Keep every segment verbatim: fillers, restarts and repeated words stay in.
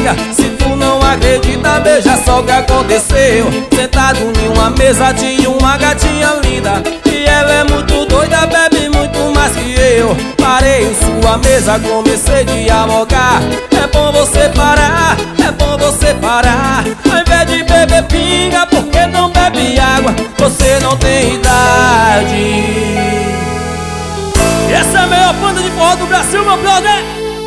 pinga. Se tu não acredita, veja só o que aconteceu. Sentado em uma mesa tinha uma gatinha linda, e ela é muito doida, bebe muito mais que eu. Parei em sua mesa, comecei a dialogar. É bom você parar, é bom você parar. Ao invés de beber pinga, por que não bebe água? Você não tem idade. Essa é a melhor banda de forró do Brasil, meu brother.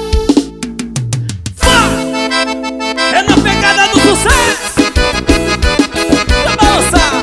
É na pegada do sucesso. Vai balançar.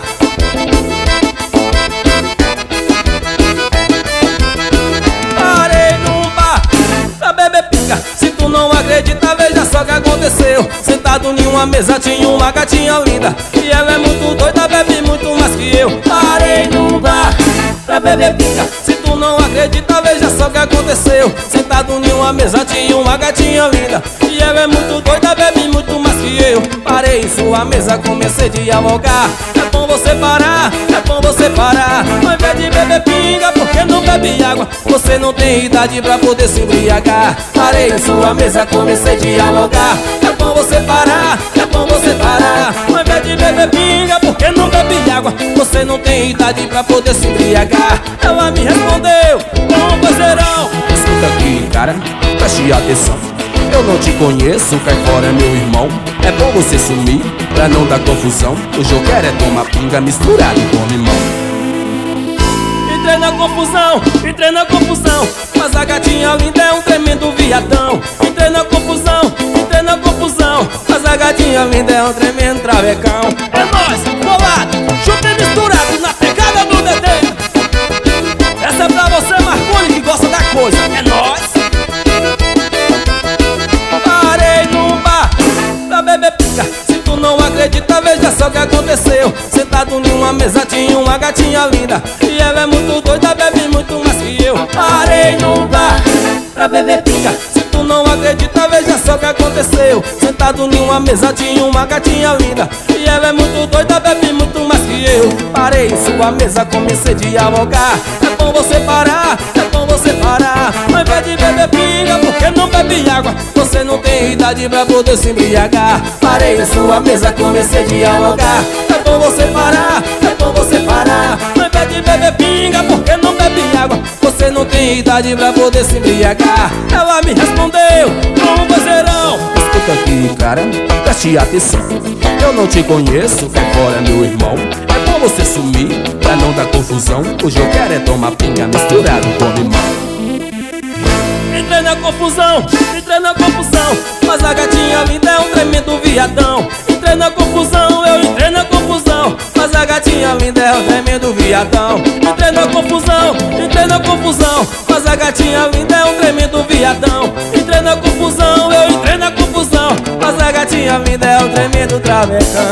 Parei num bar pra beber pinga. Se tu não acredita, veja só o que aconteceu. Sentado em uma mesa tinha uma gatinha linda, e ela é muito doida, bebe muito mais que eu. Parei num bar pra beber pinga. Se tu não acredita, veja só o que aconteceu. Sentado em uma mesa tinha uma gatinha linda, e ela é muito doida, bebe muito mais que eu. Parei em sua mesa, comecei a dialogar. É bom você parar, é bom você parar. Ao invés de beber pinga, por que não bebe água? Você não tem idade pra poder se embriagar. Parei em sua mesa, comecei a dialogar. É bom você parar, é bom você parar. Ao invés de beber pinga, por que não bebe água? Você não tem idade pra poder se embriagar. Ela me respondeu, bom vozeirão. Escuta aqui, cara, preste atenção. Eu não te conheço, cai fora, meu irmão. É bom você sumir, pra não dar confusão. Hoje eu quero é tomar pinga misturado com limão. Entrei na confusão, entrei na confusão, mas a gatinha linda é um tremendo viadão. Entrei na confusão, entrei na confusão, mas a gatinha linda é um tremendo travecão. É nóis, bolado, junto e misturado na pegada do Dedê. Essa é pra você, Marconi, que gosta da coisa. É nóis. Parei num bar pra beber pinga. Se tu não acredita, veja só o que aconteceu. Sentado em uma mesa tinha uma gatinha linda, e ela é muito doida, bebe muito mais que eu. Parei num bar pra beber pinga. Se tu não acredita, veja só o que aconteceu. Sentado em uma mesa tinha uma gatinha linda, e ela é muito doida, bebe muito mais que eu. Parei em sua mesa, comecei a dialogar. É bom você parar, é bom você parar. Ao invés de beber pinga, por que não bebe água? Você não tem idade pra poder se embriagar. Parei em sua mesa, comecei a dialogar. É bom você parar, é bom você parar. Ao invés de beber pinga, por que não bebe água? Você não tem idade pra poder se embriagar. Ela me respondeu, bom vozeirão. Escuta aqui, cara, preste atenção. Eu não te conheço, cai fora, meu irmão. É bom você sumir, pra não dar confusão. Hoje eu quero é tomar pinga misturado com limão. Entrei na confusão, entrei na confusão, mas a gatinha linda é um tremendo viadão. Entrei na confusão, eu entrei na confusão, mas a gatinha linda é um tremendo viadão. Entrei na confusão, entrei na confusão, mas a gatinha linda é um tremendo viadão. Entrei na confusão, eu entrei na confusão, mas a gatinha linda é um tremendo travecão.